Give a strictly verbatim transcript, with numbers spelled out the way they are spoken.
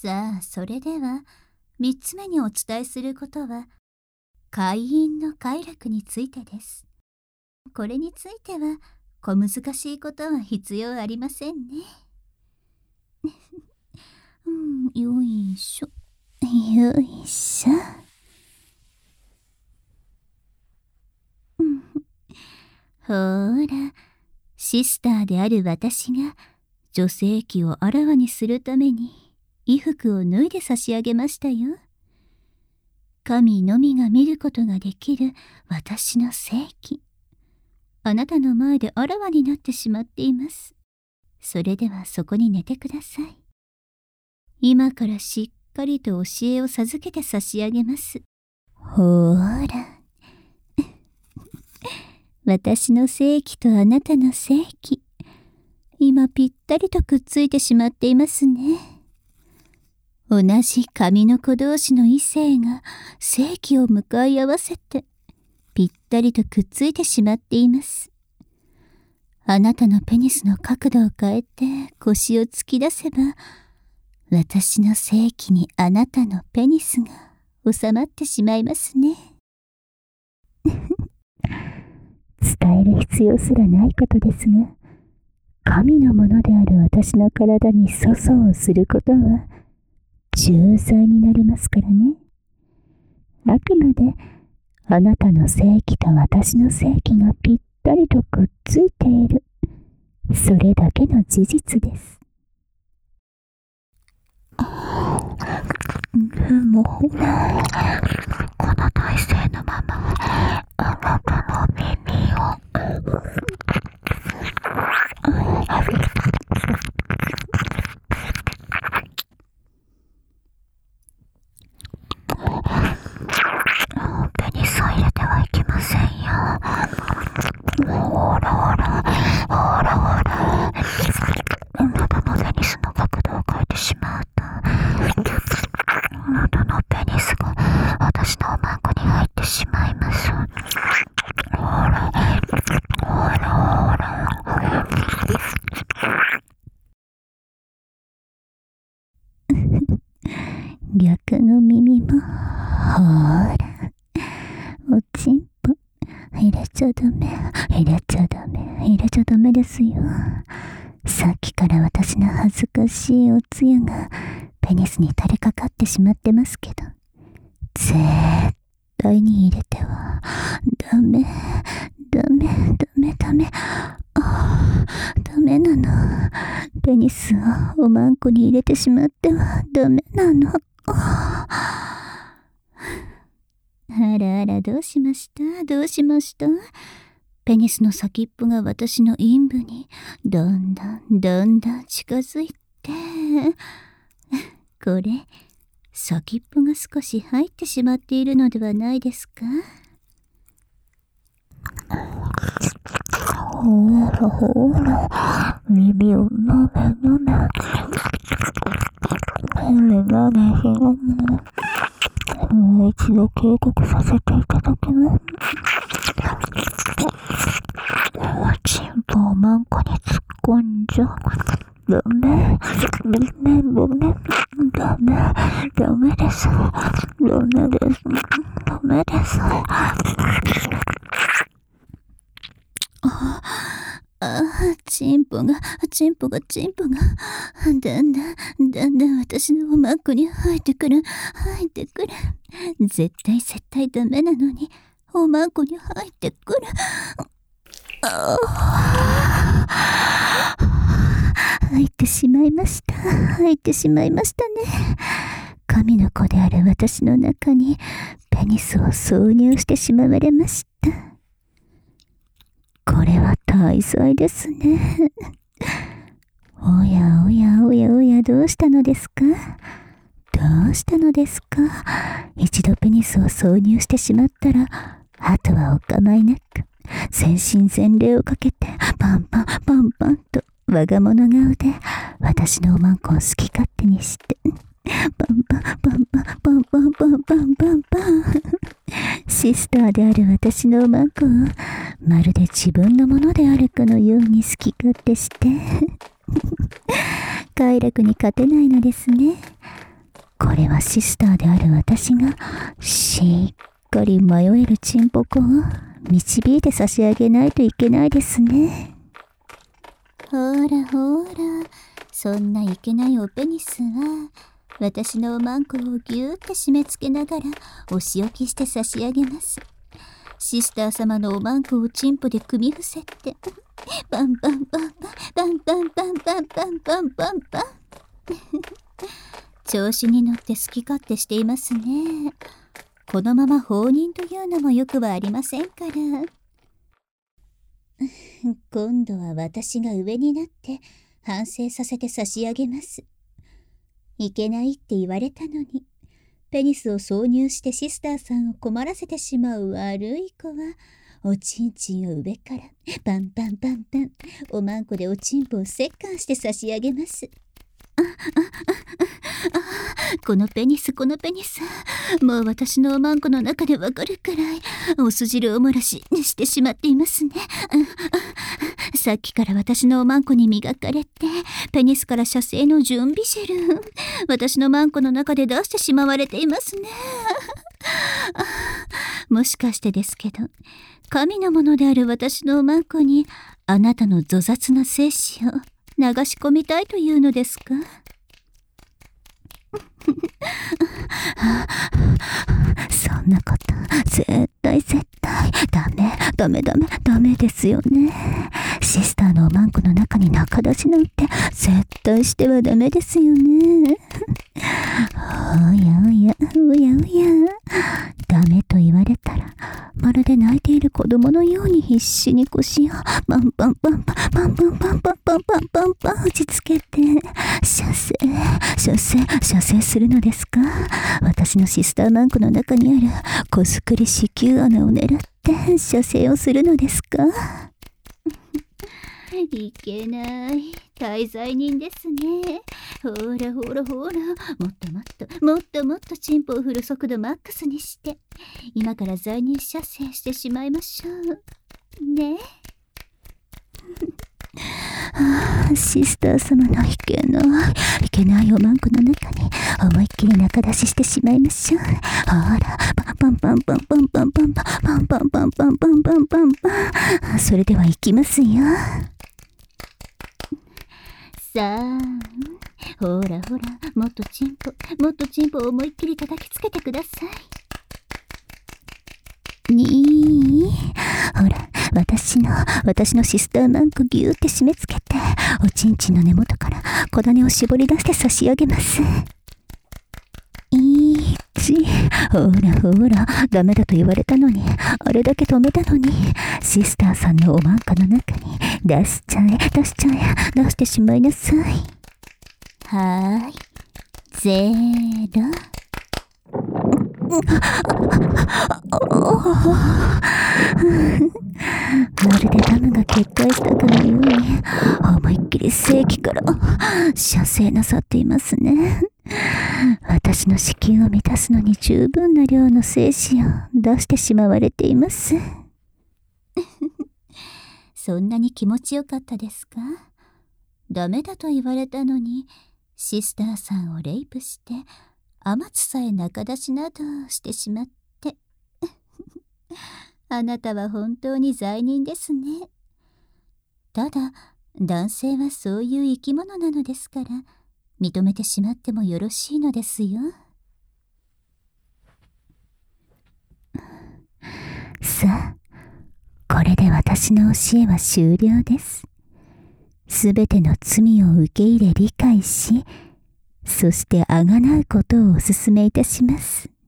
さあ、それではみっつめにお伝えすることは会員の快楽についてです。これについては小難しいことは必要ありませんね。うん、よいしょよいしょ。うん、ほーら、シスターである私が女性器をあらわにするために衣服を脱いで差し上げましたよ。神のみが見ることができる私の性器、あなたの前であらわになってしまっています。それではそこに寝てください。今からしっかりと教えを授けて差し上げます。ほーら私の性器とあなたの性器、今ぴったりとくっついてしまっていますね。同じ神の子同士の異性が性器を向かい合わせてぴったりとくっついてしまっています。あなたのペニスの角度を変えて腰を突き出せば、私の性器にあなたのペニスが収まってしまいますね。伝える必要すらないことですが、神のものである私の体に粗相をすることは重罪になりますからね。あくまであなたの性器と私の性器がぴったりとくっついている、それだけの事実です。でもほら、この体勢のままあなたの耳をペニスを入れてはいけませんよ。ほらほらほらほら、あなたのペニスの角度を変えてしまうと、あなたのペニスが私のおまんこに入ってしまいます。ほらほらほら逆の耳もほーら、おちんぽ入れちゃダメ、入れちゃダメ、入れちゃダメですよ。さっきから私の恥ずかしいおつゆがペニスに垂れかかってしまってますけど、絶対に入れてはダメダメダメダメ、あダメなの。ペニスをおまんこに入れてしまってはダメなの。あらあら、どうしました、どうしました。ペニスの先っぽが私の陰部にだんだんだんだん近づいて、これ先っぽが少し入ってしまっているのではないですか。ほらほら、耳をなめなめ、ほれなめひろも、もう一度警告させていただきます。おちんぽをまんこに突っ込んじゃダメダメダメダメダメですダメですダメです。ああ、チンポがチンポがチンポがだんだんだんだん私のおまんこに入ってくる入ってくる。絶対絶対ダメなのにおまんこに入ってくる。あ入ってしまいました。入ってしまいましたね。神の子である私の中にペニスを挿入してしまわれました。これは大罪ですね。おやおやおやおや、どうしたのですか、どうしたのですか。一度ペニスを挿入してしまったら、あとはお構いなく全身全霊をかけてパンパンパンパンと我が物顔で私のおまんこを好き勝手にしてパンパンパンパンパンパンパンパンパンパンシスターである私のおまんこをまるで自分のものであるかのように好き勝手して快楽に勝てないのですね。 これはシスターである私がしっかり迷えるチンポコを導いて差し上げないといけないですね。 ほらほら、そんないけないおペニスは私のおまんこをぎゅーって締め付けながらお仕置きして差し上げます。シスター様のおまんこをチンポで組み伏せてパンパンパンパンパンパンパンパンパンパンパンパン調子に乗って好き勝手していますね。このまま放任というのもよくはありませんから。今度は私が上になって反省させて差し上げます。いけないって言われたのに、ペニスを挿入してシスターさんを困らせてしまう悪い子は、おちんちんを上からパンパンパンパン、おまんこでおちんぽを折檻して差し上げます。あ、あ、あ、あ、このペニス、このペニス。もう私のおまんこの中でわかるくらい、お酢汁を漏らししてしまっていますね。さっきから私のおまんこに磨かれて、ペニスから射精の準備汁、私のまんこの中で出してしまわれていますね。もしかしてですけど、神のものである私のおまんこに、あなたの粗雑な精子を流し込みたいというのですか？ そんなこと絶対絶対ダメダメダメダメですよね。シスターのおまんこの中に中出しなんて絶対してはダメですよね。おやおやおやおや、ダメと言われたらまるで泣いている子供のように必死に腰をパンパンパンパンパンパンパンパンパンパンパンパン打ちつけて射精射精射精するのですか？私のシスターマンコの中にある子作り子宮穴を狙って射精をするのですか？ いけない。滞在人ですね。ほらほらほら、もっともっともっともっとチンポを振る速度マックスにして、今から在入射精してしまいましょうね。 シスター様のいけないいけないおまんこの中に思いっきり中出ししてしまいましょう。ほら、パンパンパンパンパンパンパンパンパンパンパンパンパンパンパン。それではいきますよ。 さあ、ほらほら、もっとチンポもっとチンポを思いっきり叩きつけてください。にー、ほら、私の私のシスターマンコギューって締め付けて、おちんちんの根元から小種を絞り出して差し上げます。いち、ほらほら、ダメだと言われたのに、あれだけ止めたのに、シスターさんのおまんこの中に出しちゃえ出しちゃえ出してしまいなさい。 はーい、ゼロ。 まるでダムが決壊したかのように思いっきり正規から射精なさっていますね。私の子宮を満たすのに十分な量の精子を出してしまわれています。 そんなに気持ちよかったですか？ダメだと言われたのにシスターさんをレイプして天津さえ中出しなどしてしまってあなたは本当に罪人ですね。ただ男性はそういう生き物なのですから認めてしまってもよろしいのですよ。 さあ、これで私の教えは終了です。すべての罪を受け入れ理解し、そしてあがなうことをお勧めいたします。